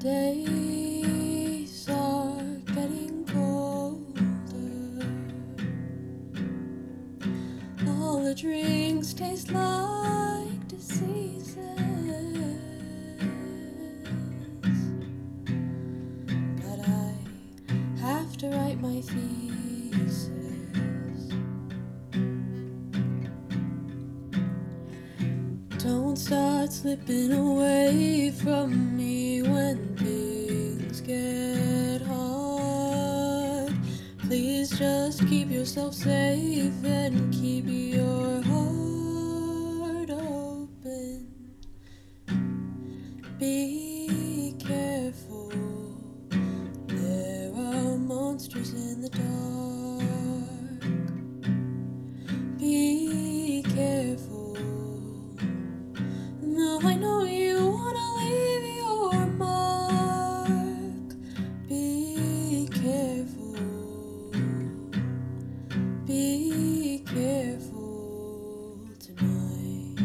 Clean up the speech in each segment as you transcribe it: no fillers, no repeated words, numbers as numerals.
days are getting colder. All the drinks taste like diseases, but I have to write my thesis. Don't start slipping away from me when things get hard. Please just keep yourself safe and keep your heart open. Be careful, there are monsters in the dark. Be careful. Now I know you wanna leave your mark. Be careful. Be careful tonight.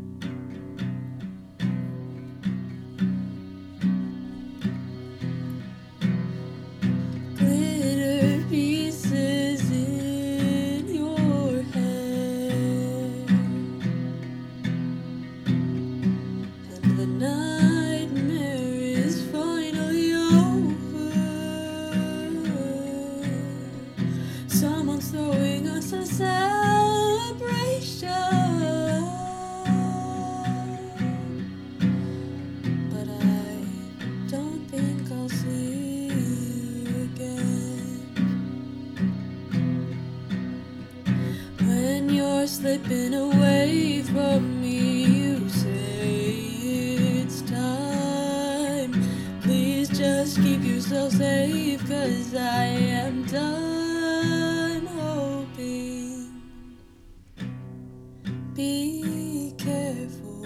Glitter pieces in your hair, and the nightmare is finally over. Someone's throwing us a celebration, but I don't think I'll see you again. When you're slipping away from me, you say it's time. Please just keep yourself safe, 'cause I am done hoping. Be careful.